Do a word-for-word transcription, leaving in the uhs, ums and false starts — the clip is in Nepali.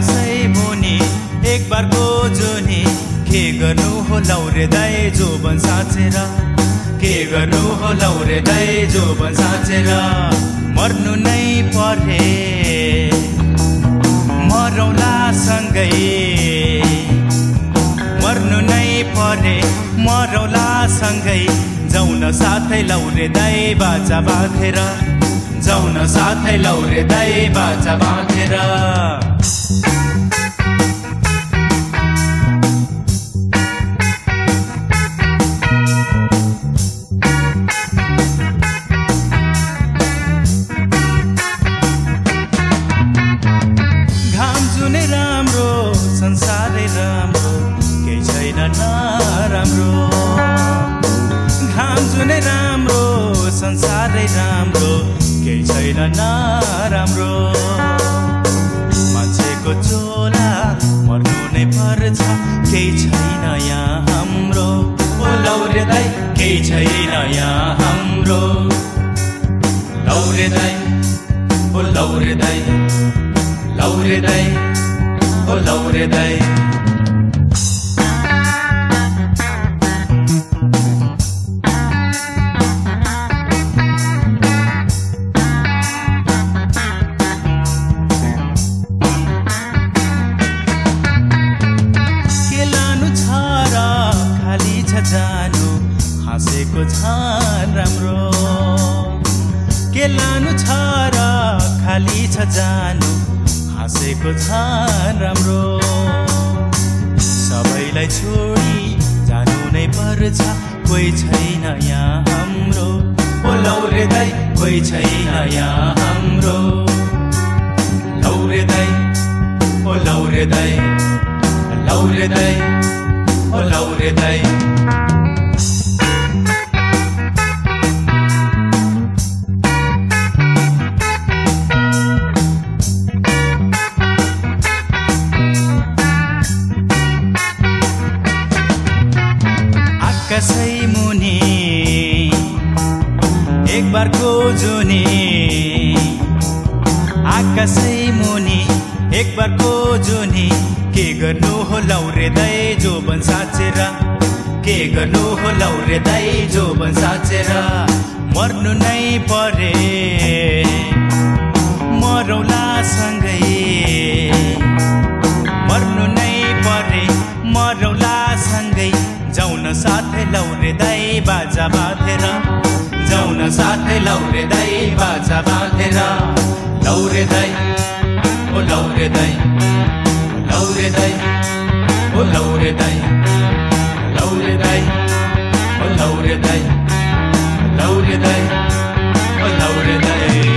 आकाशै मुनि एक बारको जुनी के गर्नु हो लौरे दाइ जोबन साँचेर के गर्नु हो लौरे दाइ जोबन साँचेर मर्नु नै परे मरौला सँगै मर्नु नै परे मरौला सँगै जाउन साथै लौरे दाइ बाजा बाँधेर जाउन साथै लौरे दाइ बाजा बाँधेर घाम जुनै राम्रो संसारै राम्रो केही छैन नराम्रो घाम जुनै राम्रो संसारै राम्रो केही छैन नराम्रो मान्छेको चोला मर्नु नै पर्छ केही छैन यहाँ हाम्रो ओ लौरे दाइ केही छैन यहाँ हाम्रो लौरे दाइ ओ लौरे दाइ लौरे दाइ ओ लौरे दाइ जानु हाँसेको छ राम्रो के लानु छ र खाली छ जानु हाँसेको छ राम्रो सबैलाई छोडी जानु नै पर्छ कोही छैन यहाँ हाम्रो ओ लौरे दाइ कोही छैन यहाँ हाम्रो लौरे दाइ ओ लौरे दाइ लौरे दाइ ओ लौरे दाइ आकाशै मुनि एक बारको जुनी आकाशै मुनि एक बारको जुनी के गर्नु हो लौरे दाइ जोबन साँचेर के गर्नु हो लौरे दाइ जोबन साँचेर मर्नु नै परे मरौला सँगै मर्नु नै परे मरौला सँगै जाउन साथै लौरे दाइ बाजा बाँधेर जाउन साथै लौरे दाइ बाजा बाँधेर लौरे दाइ ओ लौरे दाइ लौरे दाइ ओ लौरे दाइ लौरे दाइ ओ लौरे दाइ लौरे दाइ ओ लौरे दाइ